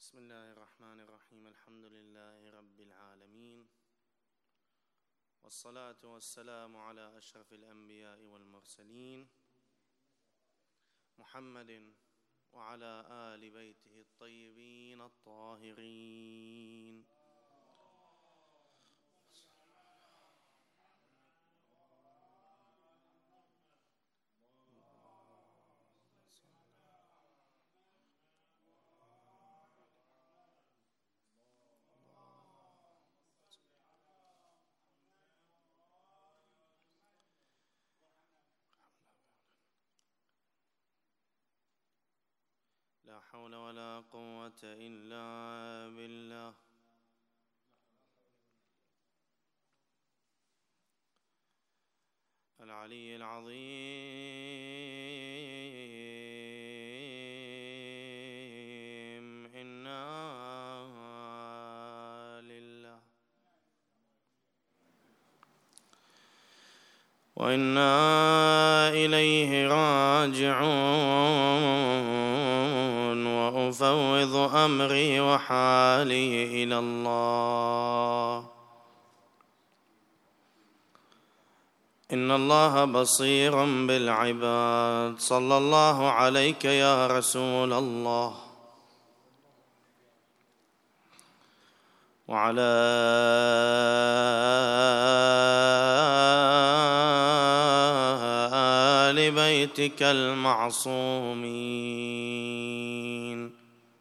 بسم الله الرحمن الرحيم. الحمد لله رب العالمين، والصلاة والسلام على أشرف الأنبياء والمرسلين محمد وعلى آل بيته الطيبين الطاهرين. لا حول ولا قوة إلا بالله. العلي العظيم. إنا لله وإنا إليه راجعون، وأفوض أمري وحالي إلى الله. إن الله بصير بالعباد. صلى الله عليك يا رسول الله وعلى آل بيتك المعصومين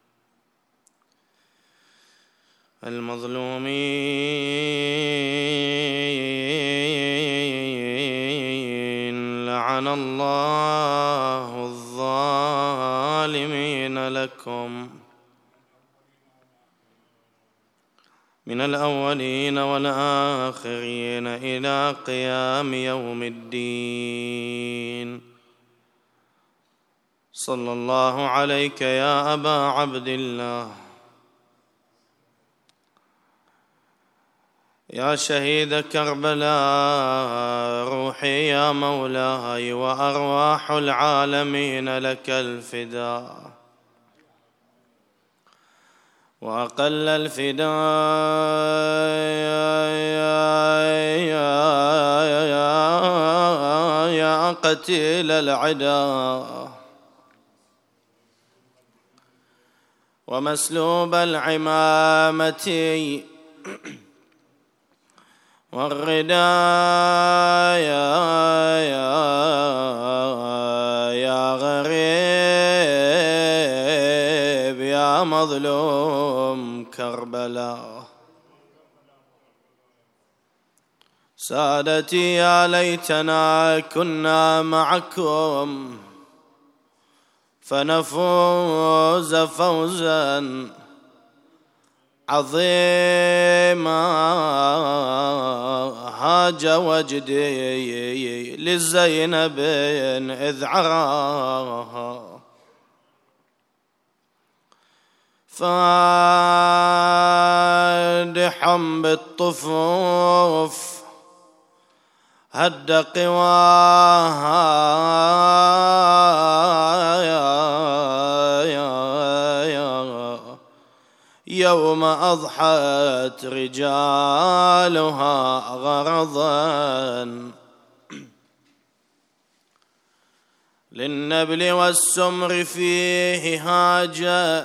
المظلومين. لعن الله الظالمين لكم من الأولين والآخرين إلى قيام يوم الدين. صلى الله عليك يا أبا عبد الله، يا شهيد كربلاء، روحي يا مولاي وأرواح العالمين لك الفداء. وأقل الفداء يا قتيل العدا ومسلوب العمامة والرداء يا غريب يا مظلوم كربلاء. سادتي يا ليتنا كنا معكم فنفوز فوزا عظيما. هاج وجدي لزينب إذ عراها، فادح بالطفوف هد قواها. يوم أضحت رجالها غرضا للنبل والسمر فيه هاجا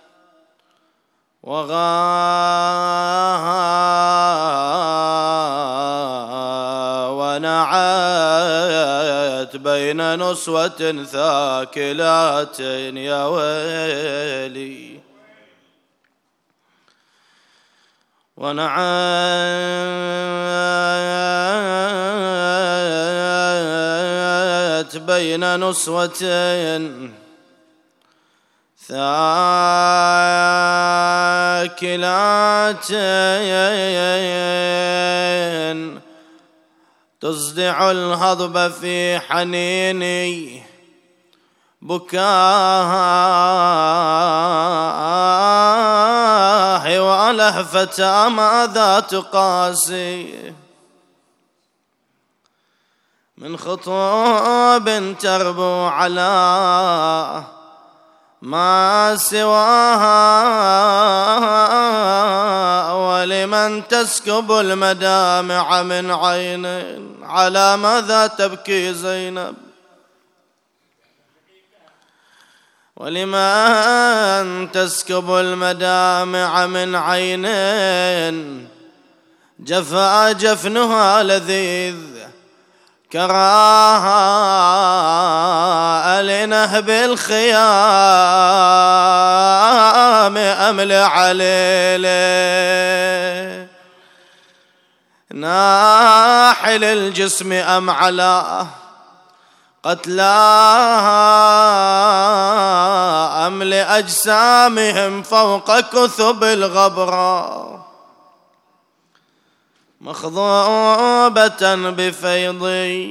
ونعت بين نسوة ثاكلات يا ويلي. ونعت بين نسوة ثاكلات تصدع الهضب في حنيني بكاها ولهفة ماذا تقاسي من خطوب تربو على ما سواها، ولمن تسكب المدامع من عين، على ماذا تبكي زينب؟ ولمن تسكب المدامع من عين، جفا جفنها لذيذ كراها لنهب الخيام أمل عليله، ناحل الجسم أم على قتلاها، أم لأجسامهم فوق كثب الغبرة، مخضوبة بفيض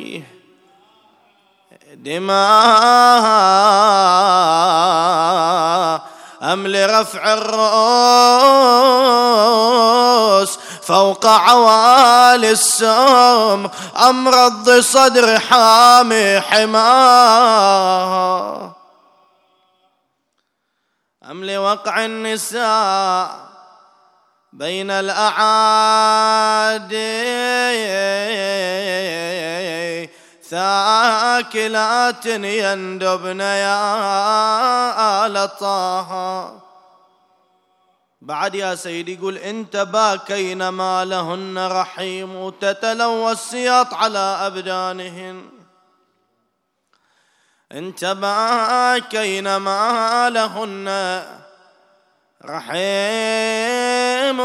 دماها، أم لرفع الرؤوس فوق عوالي السم، أم رض صدر حامي حماها، أم لوقع النساء بين الأعادي، ثاكلات يندبن يا آل طه. بعد يا سيدي يقول انت باكين ما لهن رحيم، تتلوى السياط على أبدانهن، انت باكين ما لهن رحيم،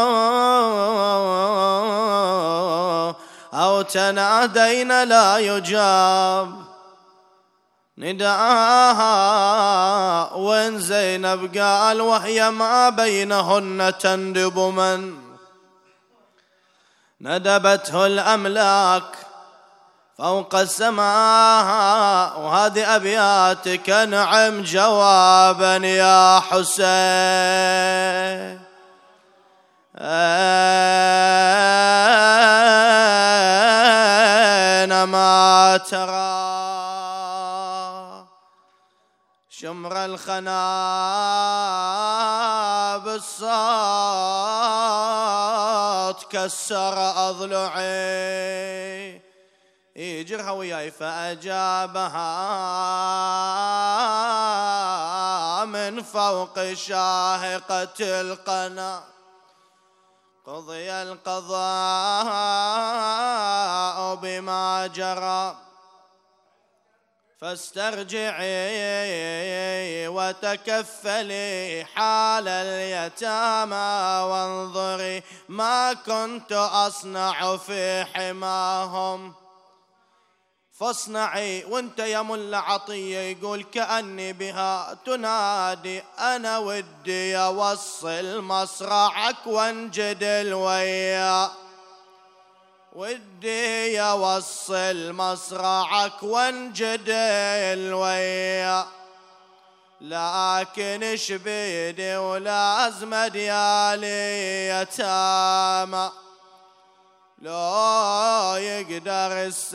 أو تنادين لا يجاب نداها، وين زينب قال وهي ما بينهن تندب من ندبته الأملاك فوق السماء. وهذه أبياتك نعم جوابا يا حسين، ما ترى شمر الخنا بالصوت كسر أضلعي، يجرها وياي فأجابها من فوق شاهقة القنا، قضي القضاء بما جرى، فاسترجعي وتكفلي حال اليتامى، وانظري ما كنت أصنع في حماهم، فاصنعي. وانت يا ملا عطية يقول كأني بها تنادي، أنا ودي أوصل مصرعك وانجدل ويا، ودي أوصل مصرعك وانجدل ويا، لكن ايش بيدي ولازم ديالي يتامى، لو يقدر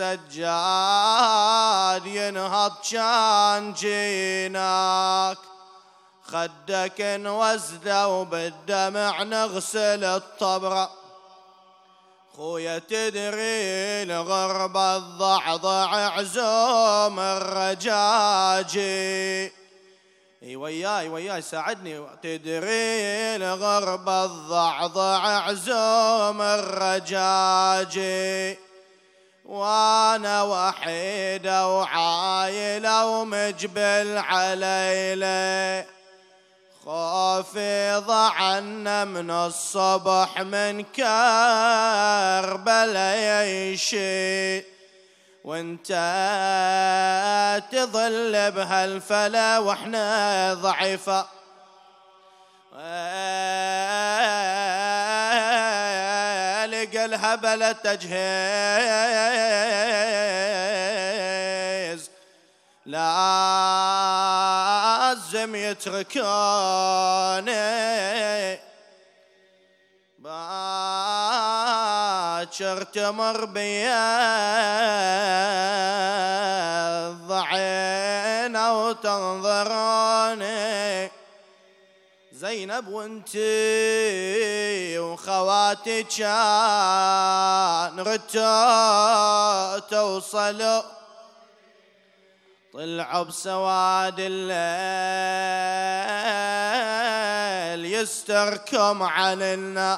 السجاد ينهض كان جيناك، خدك نوزده وبالدمع نغسل الطبرة، خويا تدري الغرب الضعضع عزوم الرجاجي، وياي ساعدني، تدري الغرب الضعضع عزوم الرجاجي، وانا وحيدة وعايلة ومجبل عليلي، خوفي ضعنا من الصبح من كربلا يشي، وانت تظل بهالفلا واحنا ضعيفة، لقى الهبلة تجهيز، لازم يتركوني، باكر تمر بيا الضعين وتنظروني، زينب وانتي وخواتي كان ردتوا توصلوا، طلعوا بسواد الليل يستركم عن الناس،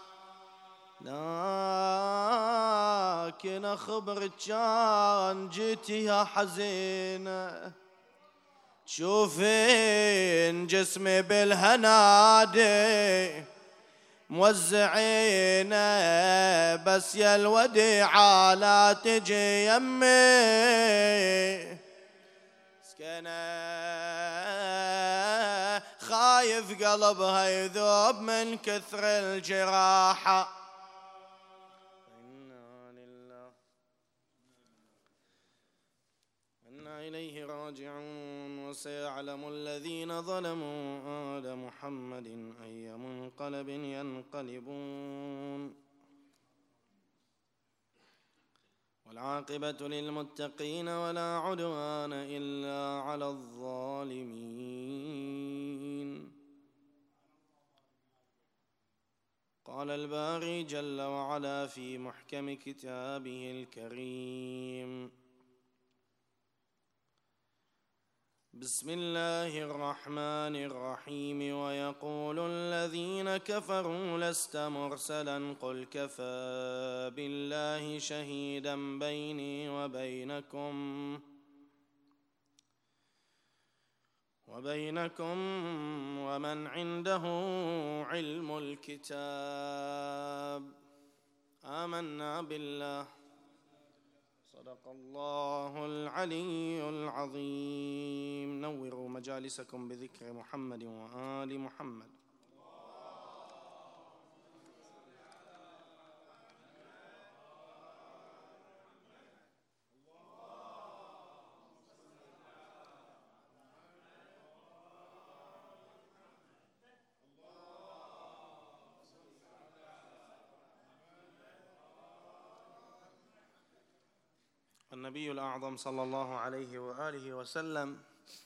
لكن أخبرك كان جيتي يا حزينة، تشوفين جسمي بالهنادي موزعين، بس يا الوديعة لا تجي يمي، سكنة خايف قلبها يذوب من كثر الجراحة. إنا لله وإنا إليه راجعون. وسيعلم الذين ظلموا آل محمد أي منقلب ينقلبون، والعاقبة للمتقين ولا عدوان إلا على الظالمين. قال الباري جل وعلا في محكم كتابه الكريم: بسم الله الرحمن الرحيم. ويقول الذين كفروا لست مرسلا قل كفى بالله شهيدا بيني وبينكم ومن عنده علم الكتاب. آمنا بالله. صدق الله العلي العظيم. نوروا مجالسكم بذكر محمد وآل محمد. النبي الأعظم صلى الله عليه وآله وسلم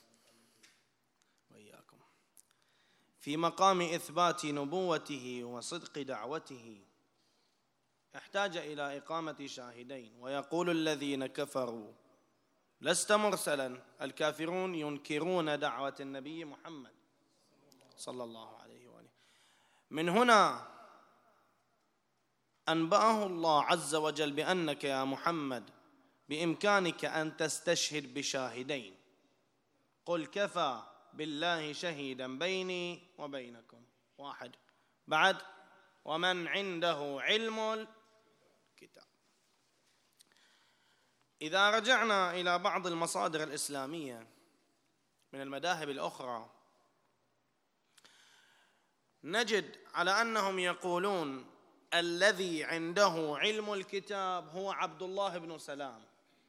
وإياكم في مقام إثبات نبوته وصدق دعوته احتاج إلى إقامة شاهدين. ويقول الذين كفروا لست مرسلا، الكافرون ينكرون دعوة النبي محمد صلى الله عليه وآله. من هنا أنبأه الله عز وجل بأنك يا محمد بإمكانك أن تستشهد بشاهدين. قل كفى بالله شهيدا بيني وبينكم، واحد. بعد ومن عنده علم الكتاب. إذا رجعنا إلى بعض المصادر الإسلامية من المذاهب الأخرى نجد على أنهم يقولون الذي عنده علم الكتاب هو عبد الله بن سلام.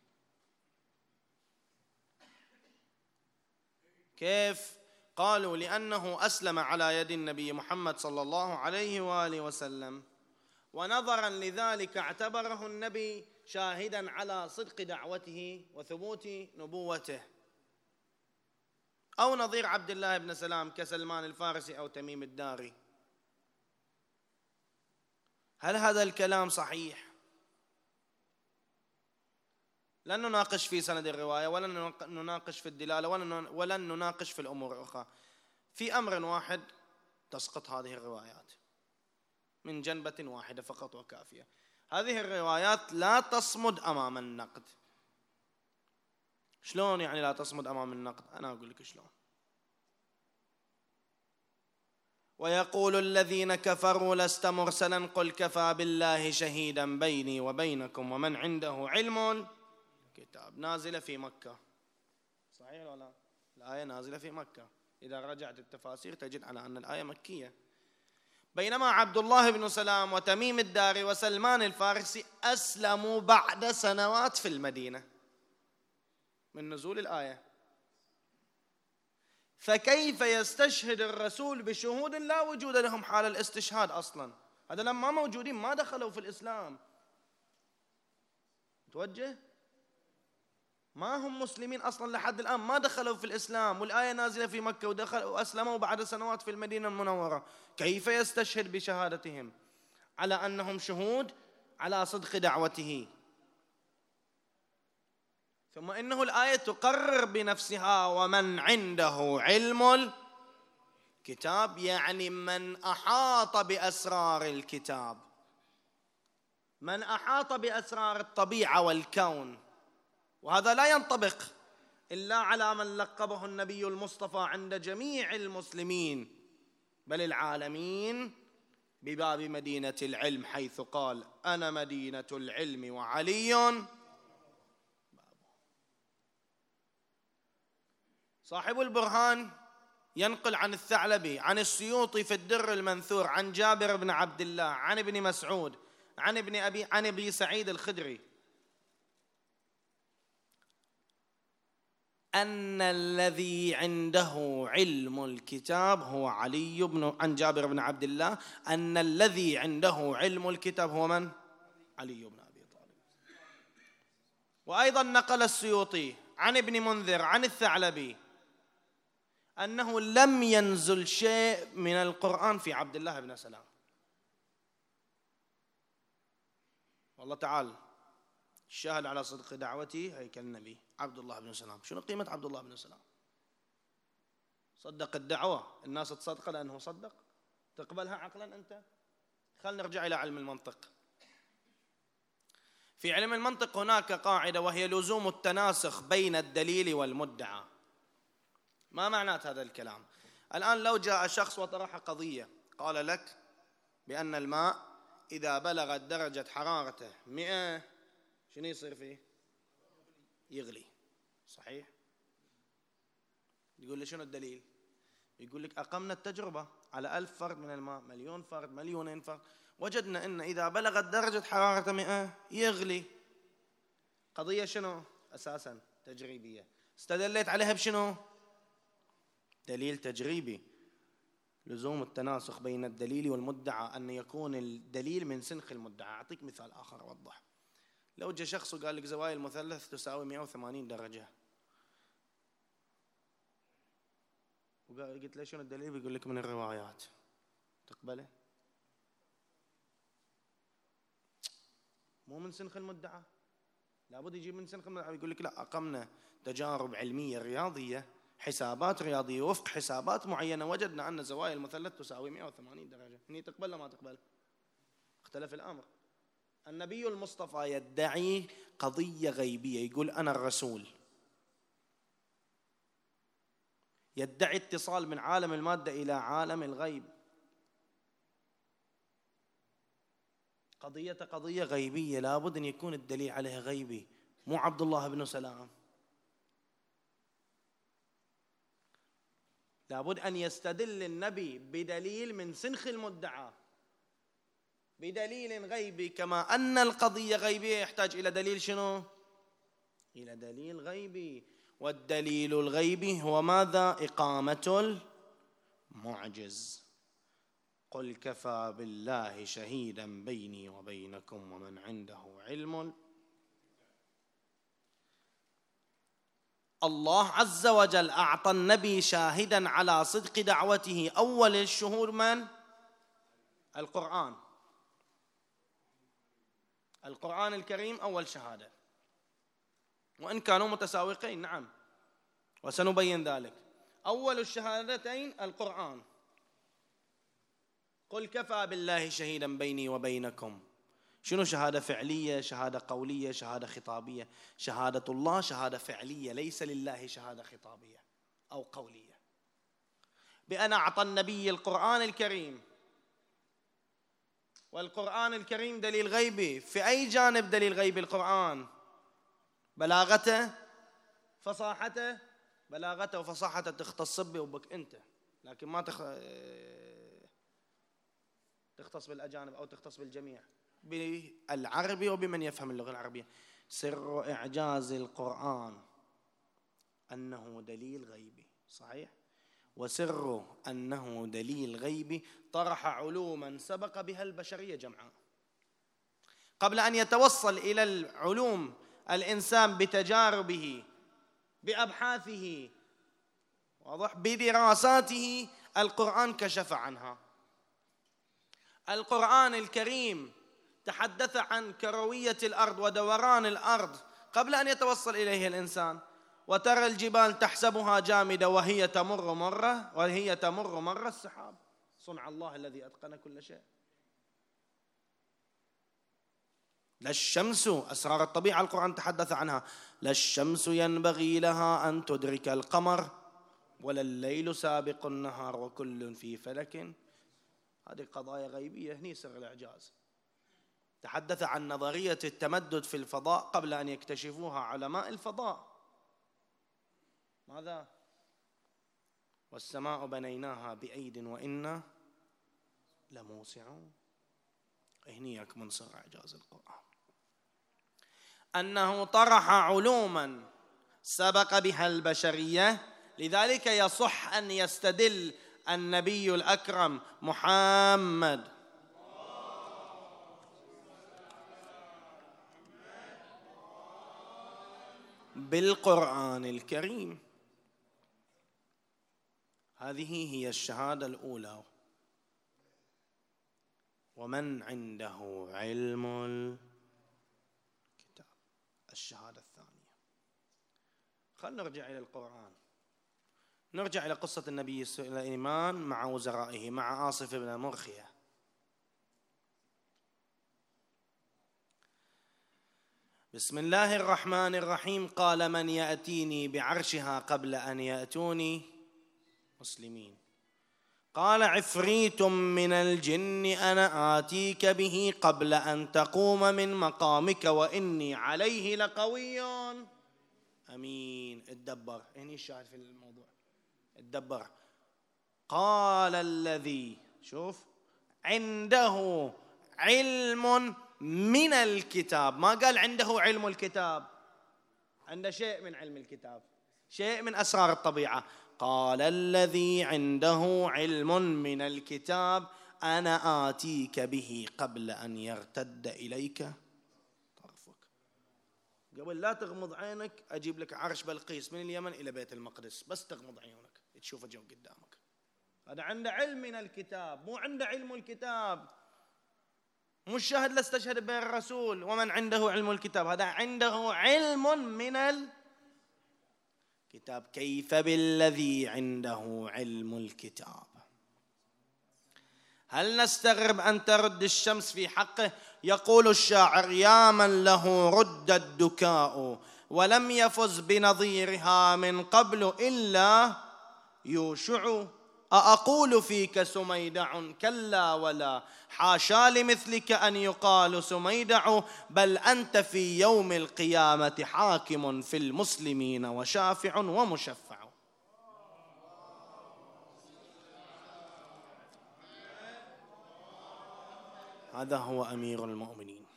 كيف؟ قالوا لأنه أسلم على يد النبي محمد صلى الله عليه وآله وسلم، ونظرا لذلك اعتبره النبي شاهدا على صدق دعوته وثبوت نبوته. أو نظير عبد الله بن سلام كسلمان الفارسي أو تميم الداري. هل هذا الكلام صحيح؟ لن نناقش في سند الرواية، ولن نناقش في الدلالة، ولن نناقش في الأمور الأخرى. في أمر واحد تسقط هذه الروايات من جنبة واحدة فقط وكافية. هذه الروايات لا تصمد أمام النقد. شلون يعني لا تصمد أمام النقد؟ أنا أقول لك شلون. ويقول الذين كفروا لست مرسلا قل كفى بالله شهيدا بيني وبينكم ومن عنده علم كتاب. نازلة في مكة، صحيح ولا لا؟ الآية نازلة في مكة. إذا رجعت التفاسير تجد على أن الآية مكية. بينما عبد الله بن سلام وتميم الداري وسلمان الفارسي أسلموا بعد سنوات في المدينة من نزول الآية. فكيف يستشهد الرسول بشهود لا وجود لهم حال الاستشهاد أصلا؟ هذا لما موجودين ما دخلوا في الإسلام. توجه؟ ما هم مسلمين أصلا لحد الآن، ما دخلوا في الإسلام، والآية نازلة في مكة ودخلوا وأسلموا بعد سنوات في المدينة المنورة. كيف يستشهد بشهادتهم على أنهم شهود على صدق دعوته؟ ثم إنه الآية تقرر بنفسها ومن عنده علم الكتاب، يعني من أحاط بأسرار الكتاب، من أحاط بأسرار الطبيعة والكون. وهذا لا ينطبق إلا على من لقبه النبي المصطفى عند جميع المسلمين بل العالمين بباب مدينة العلم، حيث قال أنا مدينة العلم وعلي بابه. صاحب البرهان ينقل عن الثعلبي عن السيوطي في الدر المنثور عن جابر بن عبد الله عن ابن مسعود عن ابي سعيد الخدري أن الذي عنده علم الكتاب هو عن جابر بن عبد الله أن الذي عنده علم الكتاب هو من؟ علي بن أبي طالب. وأيضا نقل السيوطي عن ابن منذر عن الثعلبي أنه لم ينزل شيء من القرآن في عبد الله بن سلام. والله تعالى الشاهد على صدق دعوته هيكل النبي عبد الله بن سلام. شنو قيمة عبد الله بن سلام؟ صدق الدعوة، الناس تصدق لأنه صدق، تقبلها عقلا أنت؟ خلينا نرجع إلى علم المنطق. في علم المنطق هناك قاعدة وهي لزوم التناسخ بين الدليل والمدعى. ما معنات هذا الكلام؟ الآن لو جاء شخص وطرح قضية قال لك بأن الماء إذا بلغت درجة حرارته 100 شنو يصير فيه؟ يغلي، صحيح؟ يقول لي شنو الدليل؟ يقول لك أقمنا التجربة على 1000 فرد من الماء، 1,000,000 فرد، 2,000,000 فرد، وجدنا أن إذا بلغت درجة حرارة 100 يغلي. قضية شنو؟ أساسا تجريبية، استدليت عليها بشنو؟ دليل تجريبي. لزوم التناسخ بين الدليل والمدعى، أن يكون الدليل من سنخ المدعى. أعطيك مثال آخر أوضح. لو جاء شخص وقال لك زوايا المثلث تساوي 180 درجة، قلت له شنو الدليل؟ بيقول لك من الروايات، تقبله؟ مو من سنخ المدعى، لابد يجيب من سنخ المدعى. يقول لك لا، أقمنا تجارب علمية رياضية، حسابات رياضية، وفق حسابات معينة وجدنا أن زوايا المثلث تساوي 180 درجة. هني تقبل ولا ما تقبل؟ اختلف الأمر. النبي المصطفى يدعي قضية غيبية، يقول أنا الرسول، يدعي اتصال من عالم المادة إلى عالم الغيب. قضية غيبية، لابد أن يكون الدليل عليها غيبي، مو عبد الله بن سلام. لابد أن يستدل النبي بدليل من سنخ المدعى، بدليل غيبي، كما أن القضية غيبية يحتاج إلى دليل شنو؟ إلى دليل غيبي. والدليل الغيبي هو ماذا؟ إقامة المعجز. قل كفى بالله شهيدا بيني وبينكم ومن عنده علم. الله عز وجل أعطى النبي شاهدا على صدق دعوته. أول الشهود من؟ القرآن. القرآن الكريم أول شهادة، وإن كانوا متساوقين، نعم، وسنبين ذلك. أول الشهادتين القرآن. قل كفى بالله شهيدا بيني وبينكم. شنو شهادة فعلية؟ شهادة قولية؟ شهادة خطابية؟ شهادة الله شهادة فعلية، ليس لله شهادة خطابية أو قولية. بأن أعطى النبي القرآن الكريم، والقرآن الكريم دليل غيبي. في أي جانب دليل غيبي القرآن؟ بلاغته، فصاحته. بلاغته وفصاحته تختص بي وبك أنت، لكن ما تختص بالأجانب أو تختص بالجميع، بالعربي وبمن يفهم اللغة العربية. سر إعجاز القرآن أنه دليل غيبي، صحيح؟ وسر أنه دليل غيبي طرح علوما سبق بها البشرية جمعاء. قبل أن يتوصل إلى العلوم الإنسان بتجاربه، بأبحاثه، واضح، بدراساته، القرآن كشف عنها. القرآن الكريم تحدث عن كروية الأرض ودوران الأرض قبل أن يتوصل إليه الإنسان. وترى الجبال تحسبها جامدة وهي تمر مر السحاب، صنع الله الذي أتقن كل شيء. لا الشمس، أسرار الطبيعة القرآن تحدث عنها، لا الشمس ينبغي لها أن تدرك القمر ولا الليل سابق النهار وكل في فلك. هذه قضايا غيبية، هني سر الإعجاز. تحدث عن نظرية التمدد في الفضاء قبل أن يكتشفوها علماء الفضاء. ماذا؟ والسماء بنيناها بأيد وإنا لموسعون. هني يكمن سر إعجاز القرآن، أنه طرح علوما سبق بها البشرية. لذلك يصح أن يستدل النبي الأكرم محمد بالقرآن الكريم. هذه هي الشهادة الأولى. ومن عنده علم الكتاب. الشهادة الثانية، خلنا نرجع إلى القرآن، نرجع إلى قصة النبي سليمان مع وزرائه، مع آصف بن مرخية. بسم الله الرحمن الرحيم. قال من يأتيني بعرشها قبل أن يأتوني مسلمين. قال عفريت من الجن أنا آتيك به قبل أن تقوم من مقامك وإني عليه لقوي أمين. اتدبر، هني الشاهد في الموضوع، اتدبر. قال الذي، شوف، عنده علم من الكتاب، ما قال عنده علم الكتاب، عنده شيء من علم الكتاب، شيء من أسرار الطبيعة. قال الذي عنده علم من الكتاب أنا آتيك به قبل أن يرتد إليك طرفك. قبل لا تغمض عينك أجيب لك عرش بلقيس من اليمن إلى بيت المقدس، بس تغمض عيونك تشوفه جو قدامك. هذا عنده علم من الكتاب، مو عنده علم الكتاب، مو الشاهد لا استشهد به الرسول ومن عنده علم الكتاب، هذا عنده علم من الكتاب. كيف بالذي عنده علم الكتاب؟ هل نستغرب أن ترد الشمس في حقه؟ يقول الشاعر يا من له رد الدكاء ولم يفز بنظيرها من قبل إلا يوشع. أقول فيك سميدع كلا ولا حاشا لمثلك أن يقال سميدع بل أنت في يوم القيامة حاكم في المسلمين وشافع ومشفع. هذا هو أمير المؤمنين،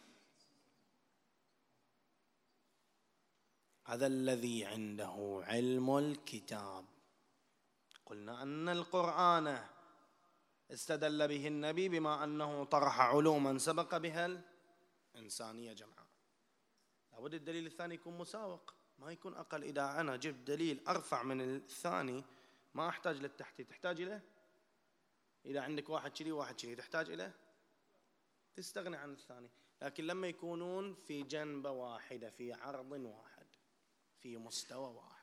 هذا الذي عنده علم الكتاب. قلنا أن القرآن استدل به النبي بما أنه طرح علوما سبق بها الإنسانية جمعاء. لابد الدليل الثاني يكون مساوق، ما يكون أقل. إذا أنا جبت دليل أرفع من الثاني ما أحتاج للتحتي، تحتاج إليه. إذا عندك واحد شري واحد شري تحتاج إليه، تستغني عن الثاني. لكن لما يكونون في جنبة واحدة، في عرض واحد، في مستوى واحد.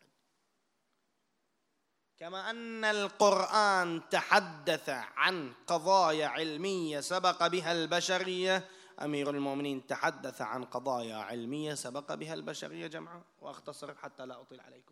كما أن القرآن تحدث عن قضايا علمية سبق بها البشرية، أمير المؤمنين تحدث عن قضايا علمية سبق بها البشرية جمعاء. وأختصر حتى لا أطيل عليكم.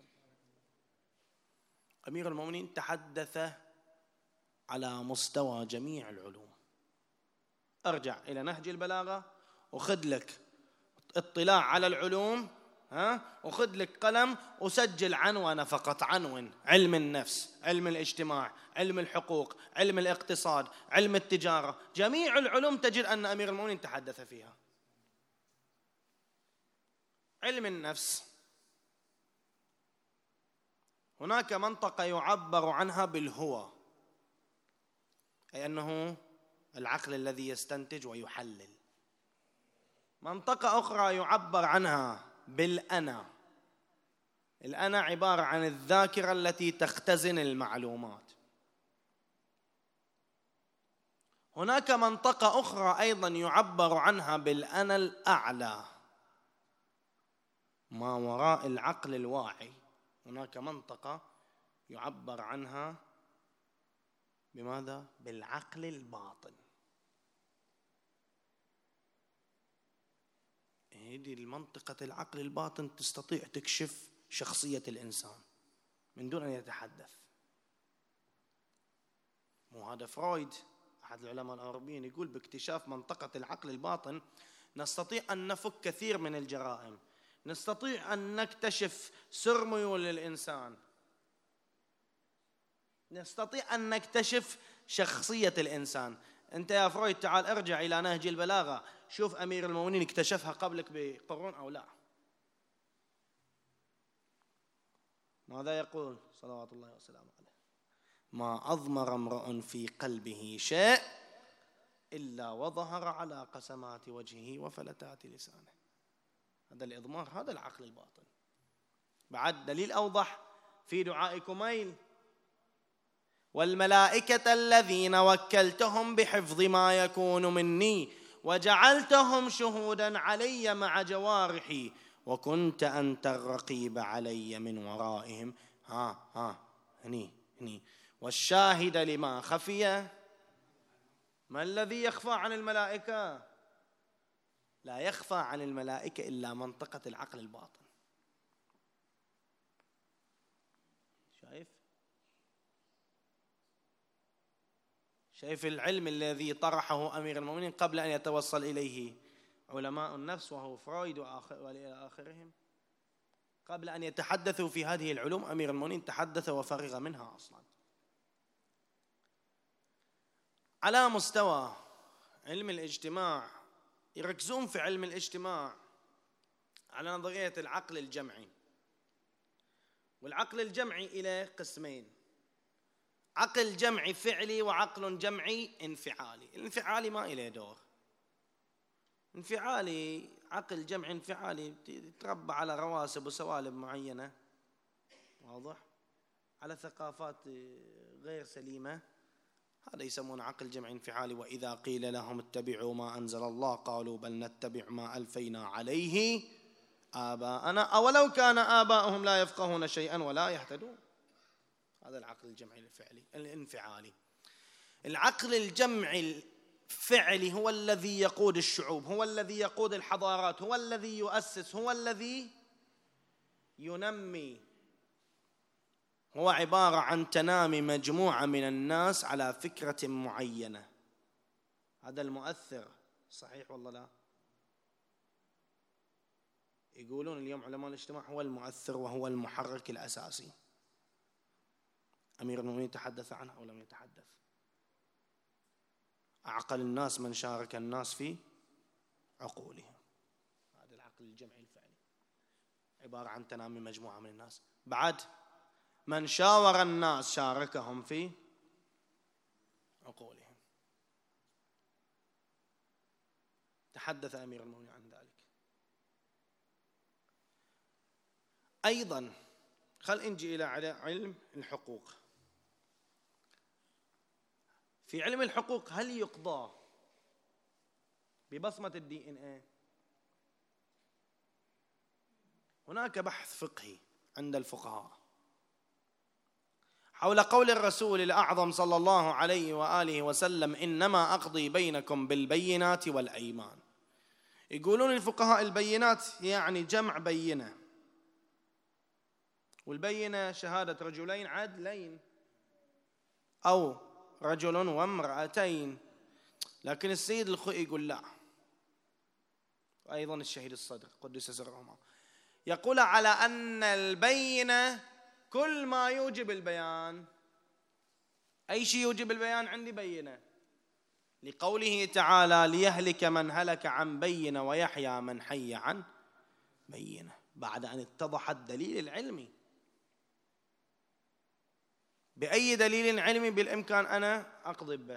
أمير المؤمنين تحدث على مستوى جميع العلوم. أرجع إلى نهج البلاغة وخذ لك اطلاع على العلوم، وخذ لك قلم وسجل عنوان فقط، عنوان علم النفس، علم الاجتماع، علم الحقوق، علم الاقتصاد، علم التجارة، جميع العلوم تجد أن أمير المؤمنين تحدث فيها. علم النفس هناك منطقة يعبر عنها بالهوى، أي أنه العقل الذي يستنتج ويحلل. منطقة أخرى يعبر عنها بالأنا. الأنا عبارة عن الذاكرة التي تختزن المعلومات. هناك منطقة أخرى أيضا يعبر عنها بالأنا الأعلى، ما وراء العقل الواعي. هناك منطقة يعبر عنها بماذا؟ بالعقل الباطن. هذه المنطقة العقل الباطن تستطيع تكشف شخصية الإنسان من دون أن يتحدث. مو هذا فرويد أحد العلماء الأوروبيين يقول باكتشاف منطقة العقل الباطن نستطيع أن نفك كثير من الجرائم، نستطيع أن نكتشف سر ميول الإنسان، نستطيع أن نكتشف شخصية الإنسان. أنت يا فرويد تعال ارجع إلى نهج البلاغة، شوف أمير المؤمنين اكتشفها قبلك بقرون أو لا. ماذا يقول صلوات الله وسلامه عليه؟ ما أضمر امرؤ في قلبه شيء إلا وظهر على قسمات وجهه وفلتات لسانه. هذا الإضمار، هذا العقل الباطن. بعد دليل أوضح في دعاء كميل: والملائكة الذين وكلتهم بحفظ ما يكون مني وجعلتهم شهودا علي مع جوارحي وكنت أنت الرقيب علي من ورائهم. هني والشاهد لما خفي. ما الذي يخفى عن الملائكة؟ لا يخفى عن الملائكة إلا منطقة العقل الباطن. شايف العلم الذي طرحه أمير المؤمنين قبل أن يتوصل إليه علماء النفس وهو فرويد وإلى آخرهم؟ قبل أن يتحدثوا في هذه العلوم أمير المؤمنين تحدث وفرغ منها أصلا. على مستوى علم الاجتماع يركزون في علم الاجتماع على نظرية العقل الجمعي. والعقل الجمعي إلى قسمين: عقل جمعي فعلي وعقل جمعي انفعالي. الانفعالي ما إليه دور. انفعالي، عقل جمعي انفعالي تربى على رواسب وسوالب معينة، واضح، على ثقافات غير سليمة، هذا يسمون عقل جمعي انفعالي. وإذا قيل لهم اتبعوا ما أنزل الله قالوا بل نتبع ما ألفينا عليه آباءنا أولو كان آباؤهم لا يفقهون شيئا ولا يهتدون. هذا العقل الجمعي الفعلي الانفعالي. العقل الجمعي الفعلي هو الذي يقود الشعوب، هو الذي يقود الحضارات، هو الذي يؤسس، هو الذي ينمي. هو عبارة عن تنامي مجموعة من الناس على فكرة معينة. هذا المؤثر، صحيح والله لا؟ يقولون اليوم علماء الاجتماع هو المؤثر وهو المحرك الأساسي. أمير المؤمنين تحدث عنه أو لم يتحدث؟ أعقل الناس من شارك الناس في عقولهم. هذا العقل الجمعي الفعلي عبارة عن تنامي مجموعة من الناس. بعد من شاور الناس شاركهم في عقولهم. تحدث أمير المؤمنين عن ذلك. أيضا خل نجي إلى علم الحقوق. في علم الحقوق هل يقضى ببصمة الDNA؟ هناك بحث فقهي عند الفقهاء حول قول الرسول الأعظم صلى الله عليه وآله وسلم: إنما أقضي بينكم بالبينات والأيمان. يقولون الفقهاء البينات يعني جمع بينة، والبينة شهادة رجلين عدلين أو رجل وامرأتين. لكن السيد الخوئي يقول لا، وأيضا الشهيد الصدق قدس سرهما، يقول على أن البينة كل ما يوجب البيان. أي شيء يوجب البيان عندي بينة، لقوله تعالى: ليهلك من هلك عن بينة ويحيى من حي عن بينة، بعد أن اتضح الدليل العلمي. بأي دليل علمي بالإمكان أنا أقضي به؟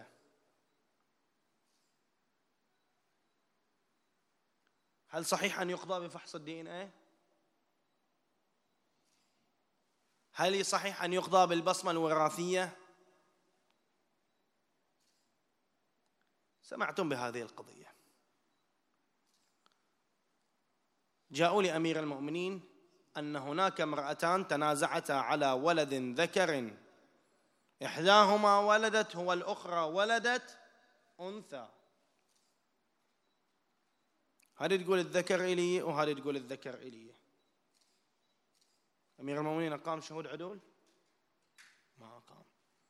هل صحيح أن يقضى بفحص الDNA؟ هل صحيح أن يقضى بالبصمة الوراثية؟ سمعتم بهذه القضية. جاءوا لأمير المؤمنين أن هناك امرأتان تنازعتا على ولد ذكر، إحداهما ولدت والأخرى ولدت أنثى، هذه تقول الذكر إلي وهذه تقول الذكر إلي. أمير المؤمنين أقام شهود عدول؟ ما أقام.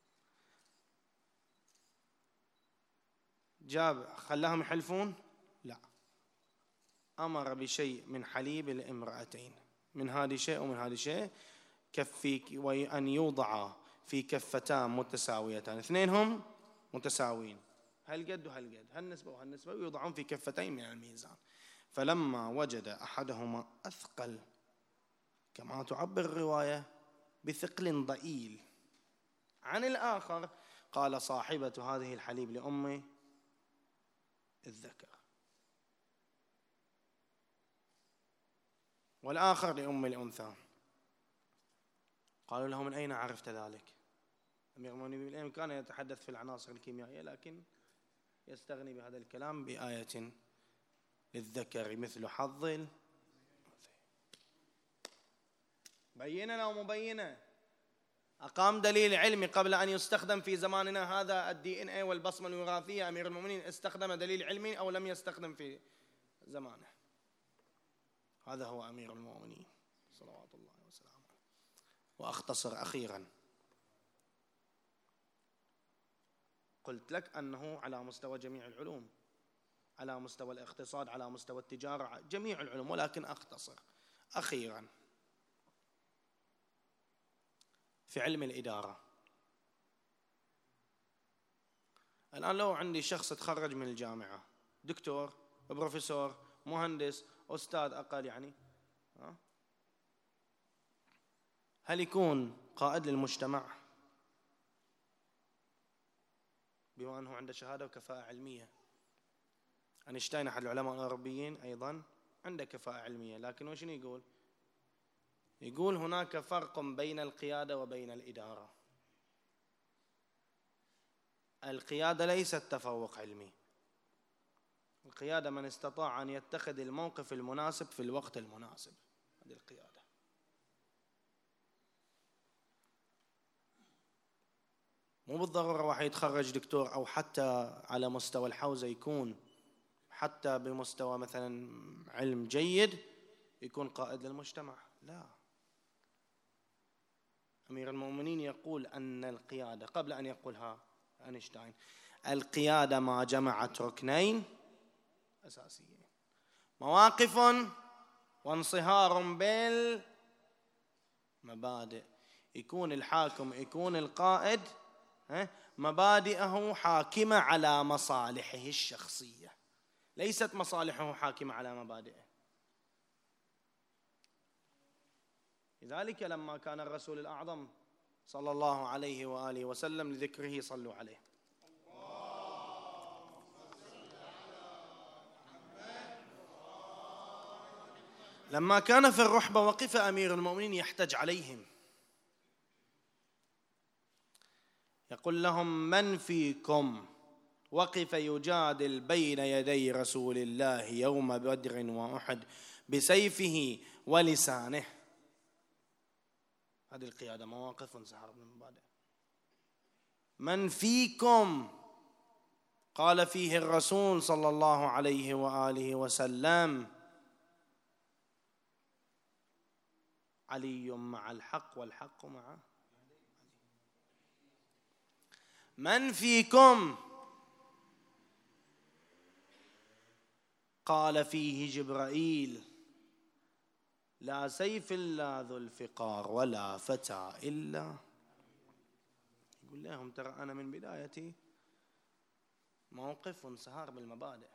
جاب خلاهم يحلفون؟ لا، أمر بشيء من حليب الامرأتين، من هذه شيء ومن هذه شيء، وأن يوضع في كفتان متساويتان، اثنينهم متساويين، هالقد وهالقد، هالنسبة وهالنسبة، ويوضعون في كفتين من الميزان. فلما وجد أحدهما أثقل، كما تعبر الرواية بثقل ضئيل عن الآخر، قال صاحبة هذه الحليب لأمي الذكر، والآخر لأم الأنثى. قالوا له: من أين عرفت ذلك؟ أمير المؤمنين بالإمكان يتحدث في العناصر الكيميائية، لكن يستغني بهذا الكلام بآية: للذكر مثل حظ الأنثيين. بينة أو مبينة؟ أقام دليل علمي قبل أن يستخدم في زماننا هذا الDNA والبصمة الوراثية. أمير المؤمنين استخدم دليل علمي أو لم يستخدم في زمانه؟ هذا هو أمير المؤمنين صلوات الله وسلامه. وأختصر أخيرا، قلت لك أنه على مستوى جميع العلوم، على مستوى الاقتصاد، على مستوى التجارة، جميع العلوم، ولكن أختصر أخيرا في علم الإدارة. الآن لو عندي شخص تخرج من الجامعة، دكتور، بروفيسور، مهندس، أستاذ أقل يعني، هل يكون قائد للمجتمع بما أنه عنده شهادة وكفاءة علمية؟ أينشتاين أحد العلماء الأوروبيين أيضا عنده كفاءة علمية، لكن وش يقول؟ يقول هناك فرق بين القيادة وبين الإدارة. القيادة ليست تفوق علمي، القيادة من استطاع أن يتخذ الموقف المناسب في الوقت المناسب، هذه القيادة. مو بالضرورة واحد يتخرج دكتور أو حتى على مستوى الحوزة يكون حتى بمستوى مثلا علم جيد يكون قائد للمجتمع، لا. أمير المؤمنين يقول أن القيادة، قبل أن يقولها أينشتاين، القيادة ما جمعت ركنين أساسيين: مواقف وانصهار بالمبادئ. يكون الحاكم، يكون القائد مبادئه حاكمة على مصالحه الشخصية، ليست مصالحه حاكمة على مبادئه. لذلك لما كان الرسول الأعظم صلى الله عليه وآله وسلم، لذكره صلوا عليه، لما كان في الرحبة وقف أمير المؤمنين يحتج عليهم، يقول لهم: من فيكم وقف يجادل بين يدي رسول الله يوم بدر وأحد بسيفه ولسانه؟ هذه القيادة، مواقف وانصهار بالمبادئ. من فيكم، قال فيه الرسول صلى الله عليه وآله وسلم: علي مع الحق والحق معه. من فيكم، قال فيه جبرائيل: لا سيف إلا ذو الفقار ولا فتى إلا. يقول لهم: ترى أنا من بدايتي موقف وانصهار بالمبادئ،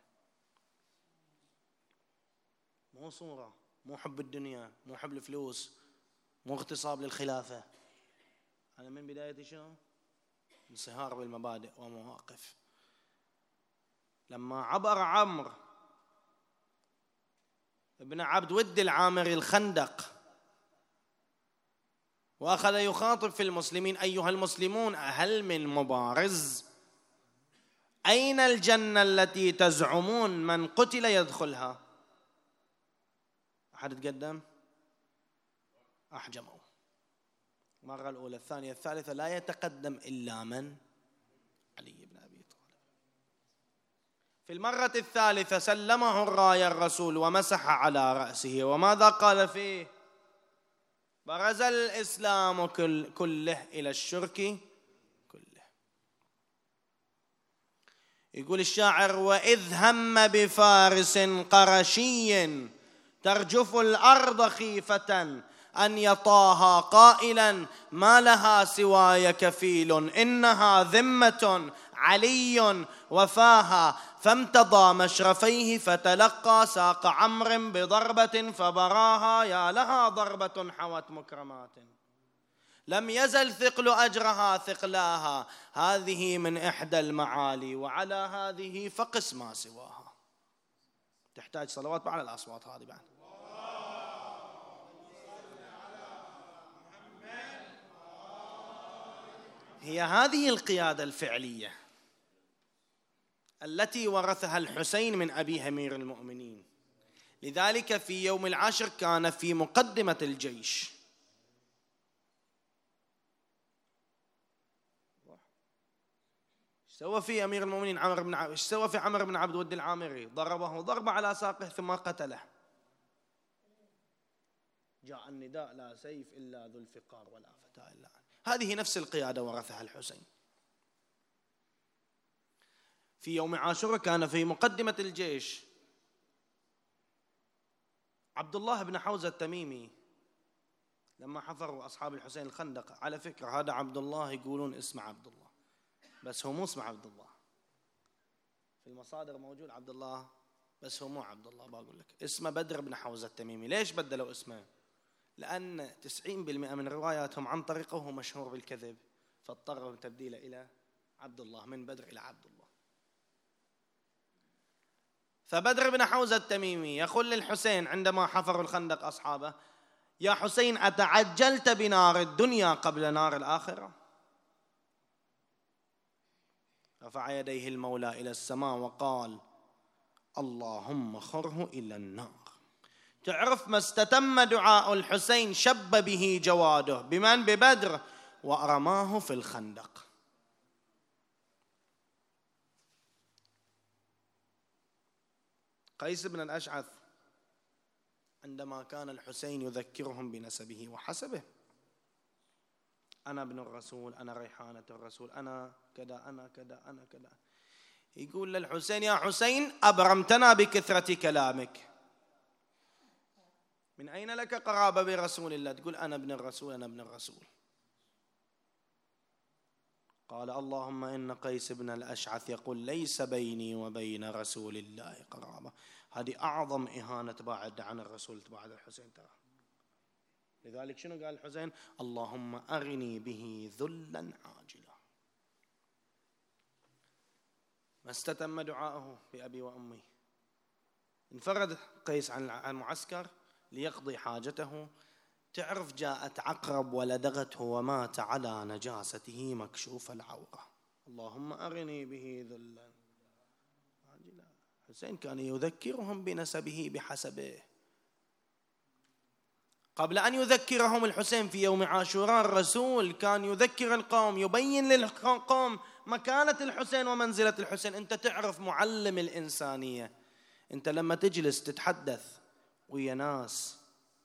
مو صورة، مو حب الدنيا، مو حب الفلوس، مو اغتصاب للخلافة. أنا من بدايتي شنو؟ انصهار بالمبادئ ومواقف. لما عبر عمرو ابن عبد ود العامري الخندق وأخذ يخاطب في المسلمين: أيها المسلمون، هل من مبارز؟ أين الجنة التي تزعمون من قتل يدخلها؟ أحد تقدم؟ أحجموا. المرة الأولى، الثانية، الثالثة، لا يتقدم إلا من؟ علي بن أبي طالب. في المرة الثالثة سلمه الراية الرسول ومسح على رأسه، وماذا قال فيه؟ برز الإسلام كله إلى الشرك كله. يقول الشاعر: وإذ هم بفارس قرشي ترجف الأرض خيفة أن يطاها قائلا ما لها سواي كفيل إنها ذمة علي وفاها، فامتضى مشرفيه فتلقى ساق عمرو بضربة فبراها، يا لها ضربة حوت مكرمات لم يزل ثقل أجرها ثقلاها، هذه من إحدى المعالي وعلى هذه فقس ما سواها. تحتاج صلوات على الأصوات هذه بعد. هي هذه القيادة الفعلية التي ورثها الحسين من أبيه أمير المؤمنين. لذلك في يوم العاشر كان في مقدمة الجيش. سوى في أمير المؤمنين سوى في عمرو بن عبد الود العامري؟ ضربه ضربة على ساقه ثم قتله. جاء النداء: لا سيف إلا ذو الفقار ولا فتى إلا عنه. هذه نفس القيادة ورثها الحسين. في يوم عاشوراء كان في مقدمة الجيش عبد الله بن حوزة التميمي. لما حفروا أصحاب الحسين الخندق، على فكرة هذا عبد الله يقولون اسمه عبد الله، بس هو مو اسمه عبد الله. في المصادر موجود عبد الله، بس هو مو عبد الله. بقول لك اسمه بدر بن حوزة التميمي. ليش بدلوا اسمه؟ لأن 90% من رواياتهم عن طريقه هو مشهور بالكذب، فاضطروا تبديله إلى عبد الله، من بدر إلى عبد الله. فبدر بن حوزة التميمي يقول للحسين عندما حفروا الخندق أصحابه: يا حسين، أتعجلت بنار الدنيا قبل نار الآخرة؟ رفع يديه المولى إلى السماء وقال: اللهم خره إلى النار. تعرف ما استتم دعاء الحسين شب به جواده بمن؟ ببدر، وأرماه في الخندق. قيس بن الأشعث عندما كان الحسين يذكرهم بنسبه وحسبه: أنا ابن الرسول، أنا ريحانة الرسول، أنا كذا، أنا كذا، أنا كذا، يقول للحسين: يا حسين، أبرمتنا بكثرة كلامك، من أين لك قرابة برسول الله تقول أنا ابن الرسول، أنا ابن الرسول؟ قال: اللهم إن قيس بن الأشعث يقول ليس بيني وبين رسول الله قرابة. هذه أعظم إهانة بعد عن الرسول بعد الحسين ترى. لذلك شنو قال الحسين؟ اللهم أغني به ذلا عاجلا. ما استتم دعاءه بأبي وأمي. انفرد قيس عن المعسكر ليقضي حاجته. تعرف جاءت عقرب ولدغته ومات على نجاسته مكشوف العورة. اللهم أغني به ذلا عاجلا. حسين كان يذكرهم بنسبه بحسبه. قبل أن يذكرهم الحسين في يوم عاشوراء، الرسول كان يذكر القوم، يبين للقوم مكانة الحسين ومنزلة الحسين. أنت تعرف معلم الإنسانية، أنت لما تجلس تتحدث ويا ناس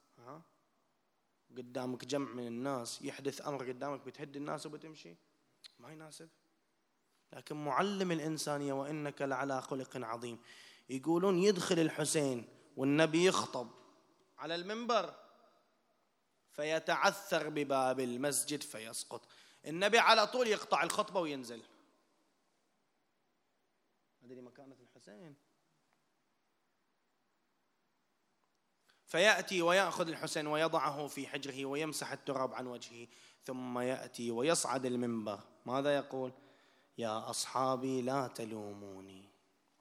قدامك جمع من الناس، يحدث أمر قدامك بتهد الناس وبتمشي، ما يناسب. لكن معلم الإنسانية وإنك لعلى خلق عظيم. يقولون يدخل الحسين والنبي يخطب على المنبر فيتعثر بباب المسجد فيسقط، النبي على طول يقطع الخطبة وينزل. هذه مكانة الحسين. فيأتي ويأخذ الحسين ويضعه في حجره ويمسح التراب عن وجهه، ثم يأتي ويصعد المنبر. ماذا يقول؟ يا أصحابي لا تلوموني،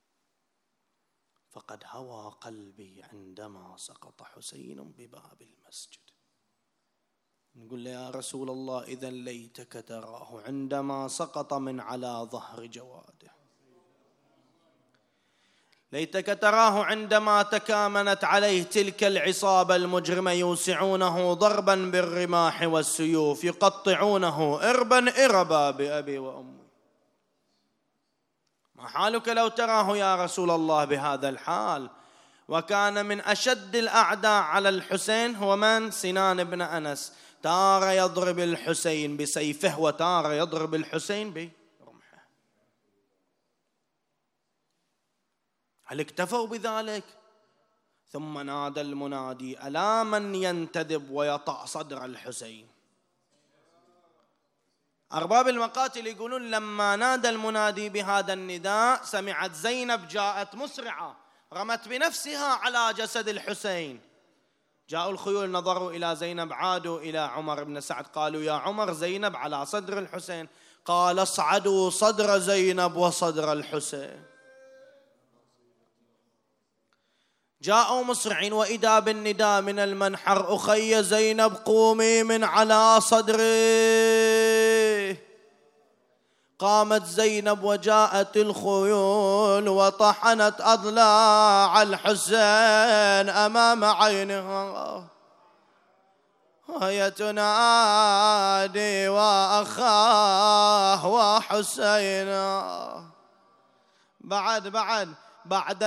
فقد هوى قلبي عندما سقط حسين بباب المسجد. نقول له يا رسول الله إذا ليتك تراه عندما سقط من على ظهر جواده، ليتك تراه عندما تكامنت عليه تلك العصابة المجرمة يوسعونه ضربا بالرماح والسيوف، يقطعونه إربا إربا بأبي وأمي. ما حالك لو تراه يا رسول الله بهذا الحال؟ وكان من أشد الأعداء على الحسين هو من؟ سنان بن أنس، تارة يضرب الحسين بسيفه وتارة يضرب الحسين برمحه. هل اكتفوا بذلك؟ ثم نادى المنادي: ألا من ينتدب ويطأ صدر الحسين؟ أرباب المقاتل يقولون لما نادى المنادي بهذا النداء سمعت زينب جاءت مسرعة، رمت بنفسها على جسد الحسين. جاءوا الخيول نظروا إلى زينب، عادوا إلى عمر بن سعد قالوا: يا عمر زينب على صدر الحسين. قال: اصعدوا صدر زينب وصدر الحسين. جاءوا مسرعين وإذا بالنداء من المنحر: أخي زينب قومي من على صدري. قامت زينب وجاءت الخيول وطحنت أضلاع الحسين أمام عينها وهي تنادي: وأخاه وحسينا. بعد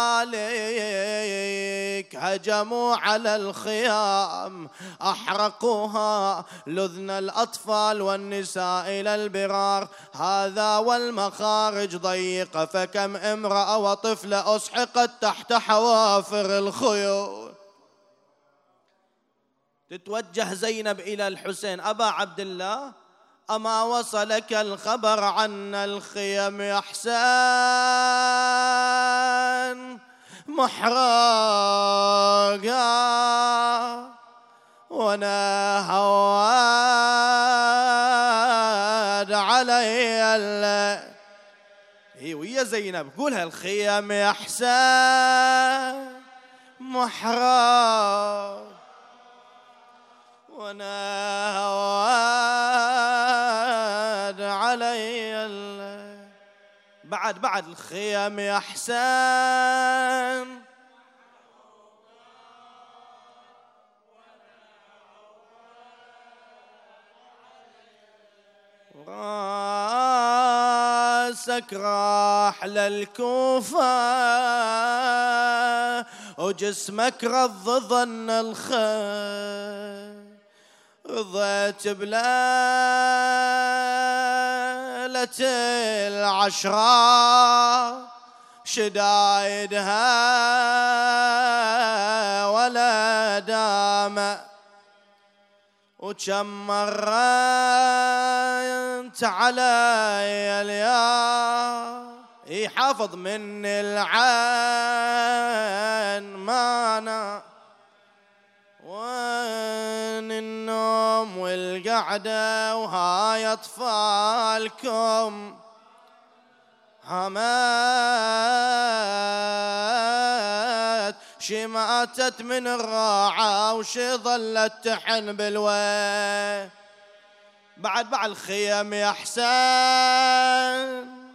ذلك هجموا على الخيام، أحرقوها، لذن الأطفال والنساء إلى البرار. هذا والمخارج ضيقة، فكم امرأة وطفلة أسحقت تحت حوافر الخيول. تتوجه زينب إلى الحسين: أبا عبد الله، أما وصلك الخبر عن الخيم يا حسين محرقة وانا هواد علي هي ويا زينب قولها: الخيم يا حسين محرق وانا هواد علي بعد الخيم يا حسين راسك راح للكوفة وجسمك رض ظن الخير. رضيت بليلة العشرة شدايدها ولا دام، وكم مرة انت علي اليوم حافظ من العين مانا، وين النوم والقعدة وهاي أطفالكم همات، شي ماتت من الراعة وشي ظلت تحن بالوين. بعد الخيم يا حسين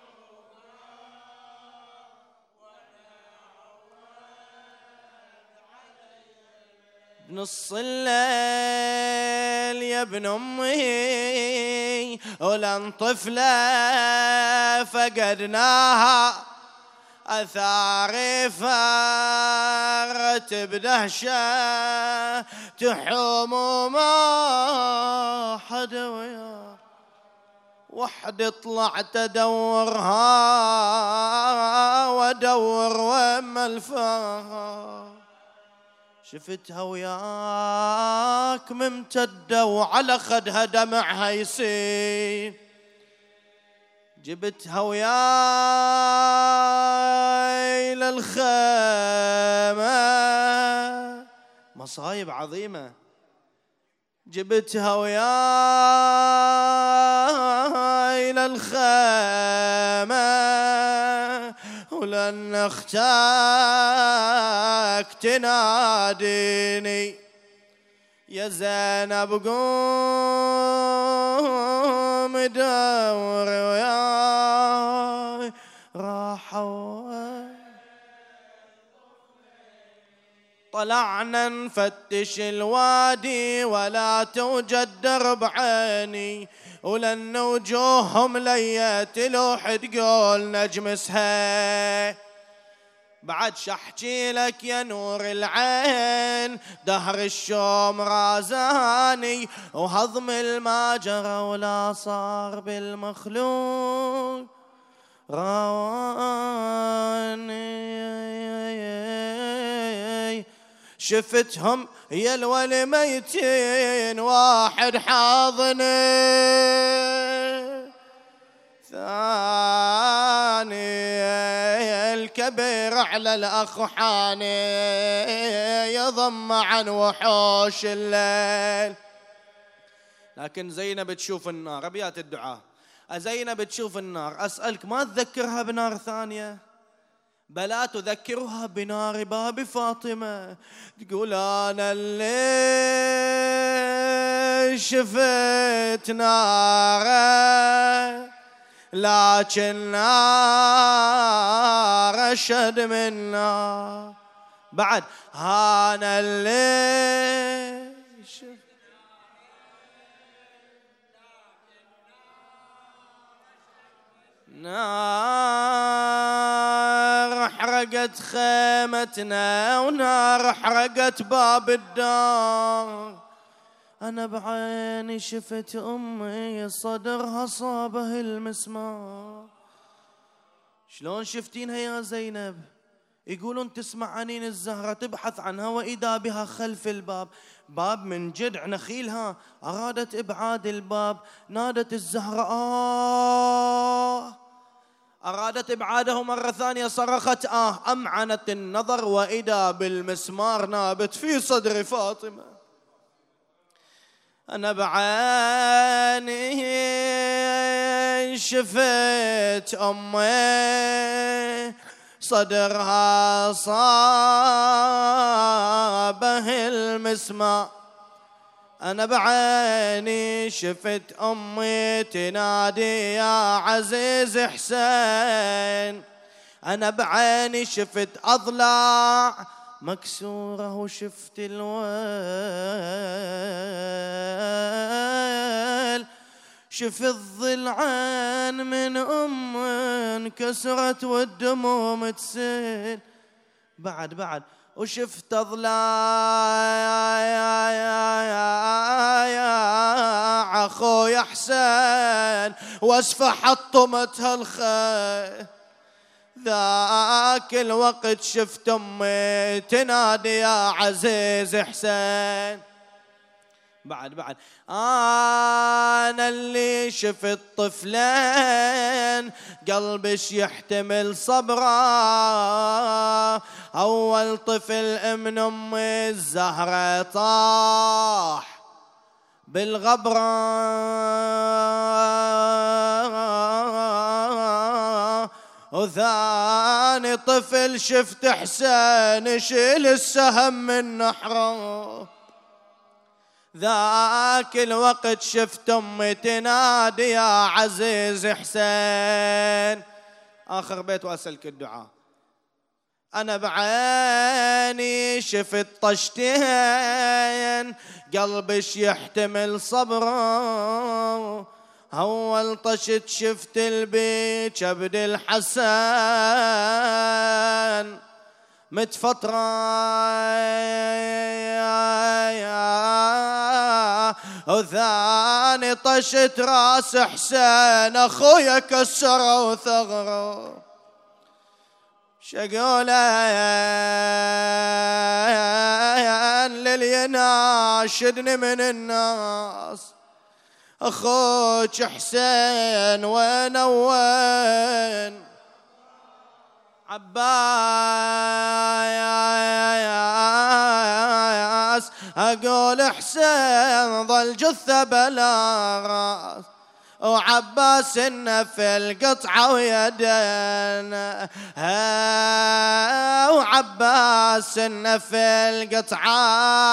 بنص الليل يا ابن أمي ولن طفلة فقدناها، أثاري فرت بدهشة تحوم وما حد وياه، وحدي طلعت أدورها وأدور وين الفار. شفتها وياك ممتدة وعلى خدها دمعها يسيل، جبتها وياي للخيمة مصايب عظيمة، جبتها وياي للخيمة ولن اختك تناديني يا زينب قوم دور وياي راحوا طلعنا نفتش الوادي ولا توجد درب عيني ولن وجوههم ليت لوح تقول نجمسها بعد شحكي لك يا نور العين دهر الشوم رازاني وهضم الماجرى ولا صار بالمخلوق رواني شفتهم يا الولي ميتين واحد حاضني ثاني الكبير على الأخ حاني يضم عن وحوش الليل. لكن زينب تشوف النار. أبيات الدعاء. زينب تشوف النار أسألك ما تذكرها بنار ثانية؟ بلا تذكرها بنار باب فاطمة. تقول أنا اللي شفت ناره لكن نار أشد من نار. بعد أنا اللي شفت نار حرقت خيمتنا ونار حرقت باب الدار. أنا بعيني شفت أمي صدرها صابه المسمار. شلون شفتينها يا زينب؟ يقولون تسمع عنين الزهرة تبحث عنها وإذا بها خلف الباب. باب من جذع نخيلها أرادت إبعاد الباب. نادت الزهرة أرادت إبعاده مرة ثانية صرخت أمعنت النظر وإذا بالمسمار نابت في صدر فاطمة. أنا بعيني شفت أمي صدرها صابه المسمار. أنا بعيني شفت أمي تنادي يا عزيز حسين. أنا بعيني شفت أضلاع مكسورة وشفت الويل. شفت ضلعان من أم انكسرت والدموم تسيل. بعد وشفت ضلاع أخويا حسين واسفة حطمتها الخيل. ذاك الوقت شفت أمي تنادي يا عزيز حسين. بعد أنا اللي شفت طفلين قلبش يحتمل صبره. أول طفل من أمي الزهرة طاح بالغبرة وثاني طفل شفت حسين يشيل السهم من نحره. ذاك الوقت شفت أمي تنادي يا عزيز حسين. آخر بيت وأسألك الدعاء. أنا بعيني شفت طشتين قلبش يحتمل صبره. أول طشت شفت البيت عبد الحسن متفطرة وثاني طشت راس حسين أخويا كسره وثغره. شقولين للي يناشدني من الناس أخوك حسين وين وين عباس. أقول حسين ظل جثة بلا راس وعباس في القطعة ويدنا، وعباس في القطعة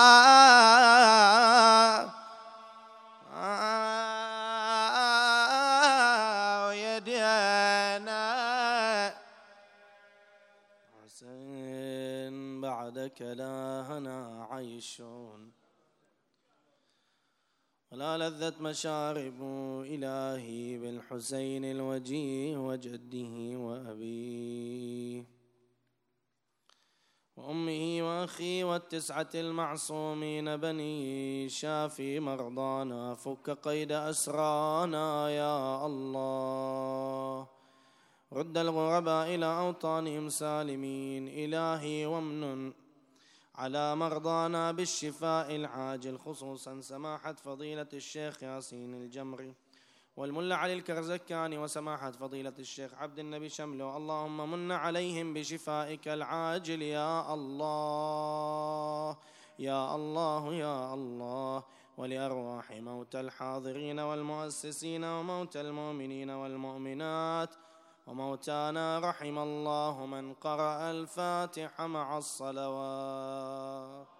ويدنا. حسين بعدك لا هنا عيشون ولا لذة مشارب إلهي بالحسين الوجيه وجده وأبيه وأمه وأخي والتسعة المعصومين بني شافي مرضانا فك قيد أسرانا يا الله. رد الغرباء إلى أوطانهم سالمين إلهي وامنن على مرضانا بالشفاء العاجل، خصوصا سماحة فضيلة الشيخ ياسين الجمري والملا علي الكرزكاني وسماحة فضيلة الشيخ عبد النبي شملو. اللهم من عليهم بشفائك العاجل يا الله يا الله يا الله. ولأرواح موتى الحاضرين والمؤسسين وموتى المؤمنين والمؤمنات وموتانا رحم الله من قرأ الفاتحة مع الصلوات.